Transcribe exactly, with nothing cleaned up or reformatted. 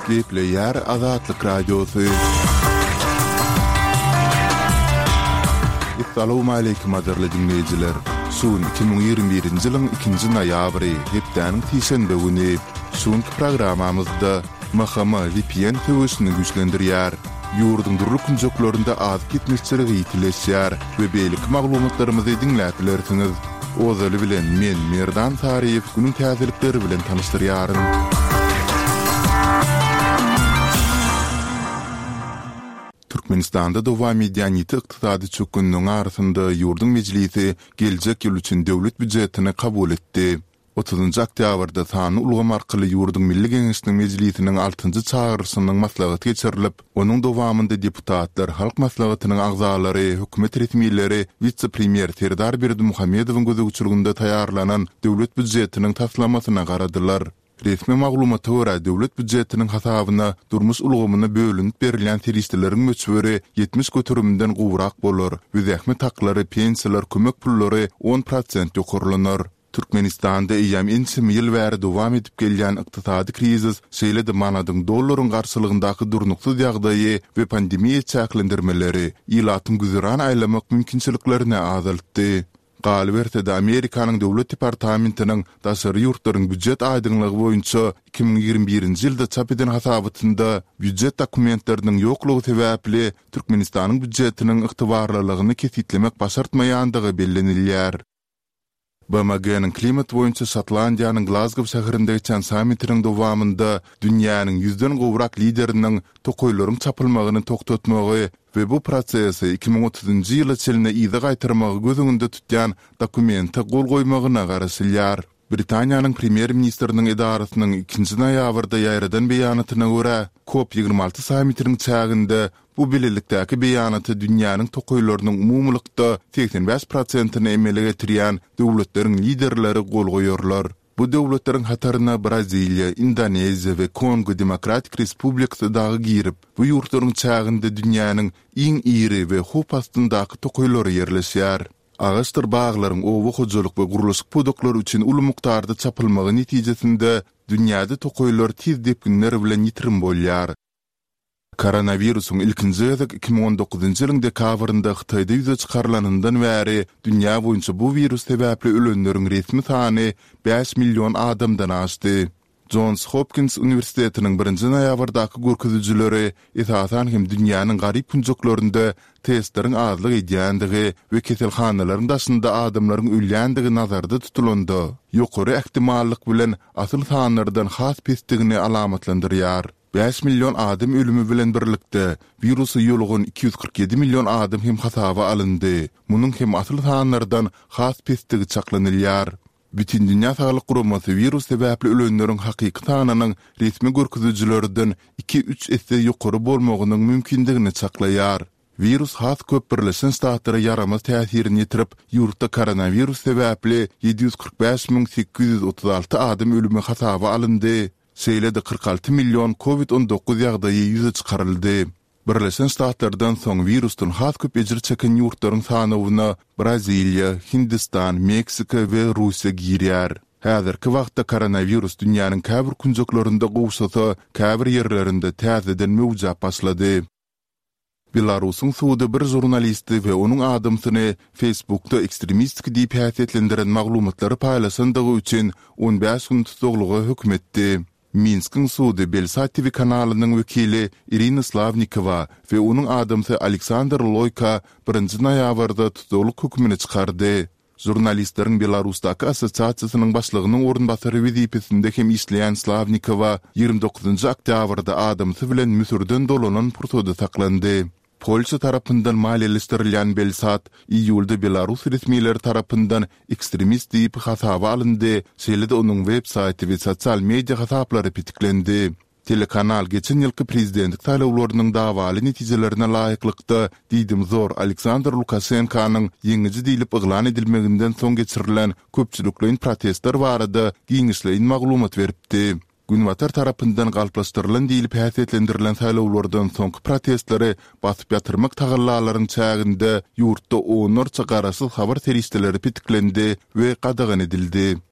Gepleyer Azatlyk Radiosu. Assalamu alaykum aderli dinleyijiler. Şuun iki bin ýygrimi birinji ýylyň ikinji noýabry hepdäniň tiýşenbe güni şuňky programamyzda M H M V P N töwüşini güýçlendirýär. Ýurdun durluk kunjoklarynda az gitmişçiligi ýitileşýär we beýlik maglumatlarymyzy dinläpilersiňiz. Ozaly bilen men Merdan Tariýew günüň täzelikleri bilen tanışdyrýaryn. Türkmenistanda dowam edýän ýiti ykdysady çökünüň arasynda ýurdun mejlisi geljek ýyl üçin döwlet büdjetini kabul etdi. otuzunjy oktýabrda sany ulgam arkaly ýurdun Milli Geňeşiniň mejlisiniň altynjy çağrısynyň maslahaty geçirilip, onuň dowamynda deputatlar, halk maslahatynyň agzalary, hökümet resmiýetleri, vitse-premier Serdar Berdimuhammedowyň gözegçiliginde taýýarlanan döwlet büdjetiniň taslamasyna garadylar. Resmi maglumata görä döwlet büdjetiniň hasabyna durmuş ulgamyna bölünip berilýän terişdeleriň möçberi ýetmiş götürümden gowrak bolar we zähmet taklary, pensiýalar, kömek pullary on prosent ýokarlanar. Türkmenistanda eýäm ençe ýyl bäri dowam edip gelýän ykdysady krizis, şeýle-de manadyň dollaryň garşylygyndaky durnuksyz ýagdaýy we pandemiýa çäklendirmeleri ýylatyň güzäran aýlamak mümkinçiliklerini azaltdy. Galbertede Amerikanyň döwlet departamentiniň daşary ýurtlaryň büdjet aýdyňlygy boýunça iki bin ýygrimi birinji ýylda çap eden hasabatyna büdjet dokumentleriniň ýoklugy sebäpli Türkmenistanyň büdjetiniň yktybarlylygyny kesitlemek başartmaýandygy bellenilýär. B M G'niň klimat boýunça Şotlandiýanyň Glasgow şäherinde geçen sammitiň dowamynda dünýäniň ýüzden gowrak lideriniň tokoýlaryň çapylmagyny toktatmagy we bu prosesi iki bin otuzunjy ýyla çeline ýygy gaýtyrmagy gözüňde tutýan dokumente gol goýmagyna garaşylýar. Britaniýanyň premier ministriniň edarasynyň ikinji noýabrda ýaýradan beýanatyna görä, COP ýygrimi alty sammitiň çäginde bu bilelikdäki beýanaty dünýäniň tokoýlarynyň umumlykda seksen beş prosentyny emele getirýän döwletleriň liderleri gol goýarlar. Bu döwletleriň hataryna Braziliýa, Indoneziýa we Kongo Demokratik Respublikasy dagy girip, bu ýurtlaryň çäginde dünýäniň iň iri we hop astyndaky tokoýlary ýerleşýär. Ağaçtır bağlaryň owu hojalyk we guruluş pudoklary üçin uly mukdarda çapylmagy netijesinde dünýäde tokoýlar tiz depkinler bilen ýitirim bolýar. Koronavirusyň ilkinji ýyzyk iki bin on dokuzunjy ýylyň dekabrynda Hytaýda ýüze çykarlanyndan bäri dünýä boýunça bu virus sebäpli ölenleriň resmi sany beş million adamdan aşdy. Johns Hopkins Universitetiniň birinji noýabrdaky görkezüjileri esasan hem dünýäniň garyp kunjoklarynda testleriň azlyk edýändigi we keselhanalaryň daşynda adamlaryň ölýändigi nazarda tutulandy. Ýokary ähtimallyk bilen asyl sanlardan has pestigini alamatlandyrýar. beş million adam ölümü bilen birlikde virusy ýolgun iki yüz kırk yedi million adam hem hasaba alındy. Munyň hem asyl sanlardan has pestigi çaklanylýar. Bütün Dünya Sağlyk Guramasy virus sebäpli ölenleriň hakyky sanynyň resmi görkezüjilerinden iki üç esse ýokary bolmagynyň mümkindigini çaklaýar. Virus has köp Birleşen Ştatlara yaramaz täsirini ýetirip, ýurtda koronavirus sebäpli ýedi yüz kırk beş bin sekiz yüz otuz alty adam ölümi hasaba alındy. Şeýle-de kırk altı million covid on dokuz ýagdaýy ýüze çykaryldy. Birleşen Ştatlardan soň virusdan has köp ejir çeken ýurtlaryň sanawyna Braziliýa, Hindistan, Meksika we Russiýa girýär. Häzirki wagtda koronavirus dünýäniň käbir kunjoklarynda gowşasa, käbir ýerlerinde täzeden mewjap başlady. Belarusyň suwda bir jurnalisti we onuň adamsyny Facebookda ekstremistik diýip häsiýetlendiren maglumatlary paýlaşandygy üçin on beş gün tutukluga hökm etdi. Minsk'in suwdy Belsat T V kanalynyň wekili Irina Slavnikova we onuň adamsy Aleksandr Loyka birinji noýabrda tutukluk hökmüni çykardy. Jurnalistleriň Belarusdaky assosiasiýasynyň başlygynyň orunbasary wezipesinde hem işleýän Slavnikova ýygrimi dokuzunjy oktýabrda adamsy bilen müsürden dolanan purtoda saklandy. Polşa tarapyndan maliýeleşdirilýän Belsat iýulda Belarus resmiýetleri tarapyndan ekstremist diýip hasaba alyndy. Şeýle-de onuň web saýty we sosial media hasaplary pitiklendi. Telekanal geçen ýylky prezidentlik saýlawlarynyň dawaly netijelerine laýyklykda diýdim zor Aleksandr Lukashenkanyň ýeňiji diýilip yglan edilmeginden soň geçirilen köpçüliklerin protestler barada giňişleýin maglumat beripdi. Günwatar tarapyndan galplaşdyrylan diýilip häsiýetlendirilen saýlawlardan soňky protestleri basyp ýatyrmak tagallalaryň çäginde ýurtda onlarça garaşyl habar terişdeleri pitiklendi we qadagan edildi.